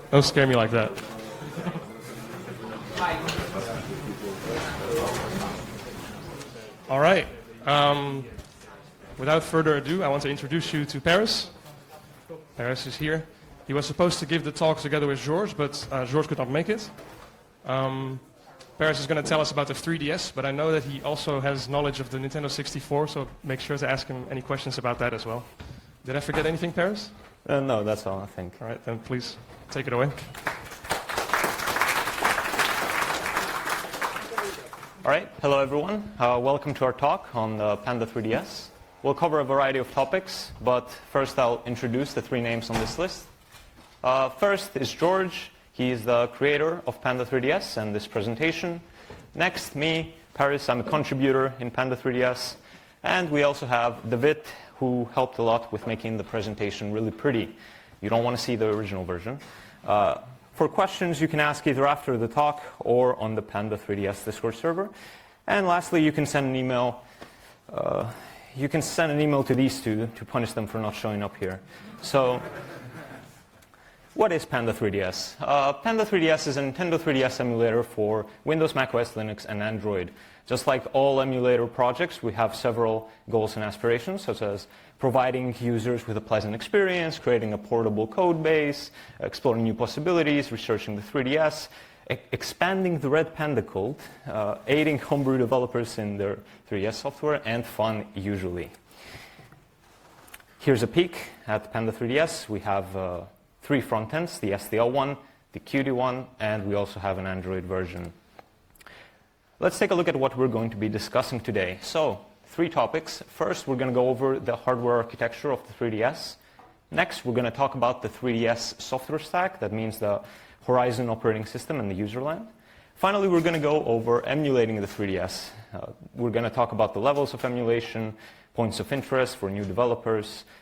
Don't scare me like that. All right. Without further ado, I want to introduce you to Paris. Paris is here. He was supposed to give the talk together with Georges, but Georges could not make it. Paris is going to tell us about the 3DS, but I know that he also has knowledge of the Nintendo 64, so make sure to ask him any questions about that as well. Did I forget anything, Paris? No, that's all, I think. All right, then please take it away. All right, hello everyone. Welcome to our talk on the Panda 3DS. We'll cover a variety of topics, but first I'll introduce the three names on this list. First is George. He is the creator of Panda 3DS and this presentation. Next, me, Paris. I'm a contributor in Panda 3DS. And we also have David, who helped a lot with making the presentation really pretty. You don't want to see the original version. For questions, you can ask either after the talk or on the Panda 3DS Discord server. And lastly, you can send an email. You can send an email to these two to punish them for not showing up here. So, what is Panda 3DS? Panda 3DS is a Nintendo 3DS emulator for Windows, macOS, Linux, and Android. Just like all emulator projects, we have several goals and aspirations, such as providing users with a pleasant experience, creating a portable code base, exploring new possibilities, researching the 3DS, expanding the Red Panda cult, aiding homebrew developers in their 3DS software, and fun, usually. Here's a peek at Panda 3DS. We have three front ends, the SDL one, the Qt one, and we also have an Android version. Let's take a look at what we're going to be discussing today. So, three topics. First, we're going to go over the hardware architecture of the 3DS. Next, we're going to talk about the 3DS software stack. That means the Horizon operating system and the userland. Finally, we're going to go over emulating the 3DS. We're going to talk about the levels of emulation, points of interest for new developers,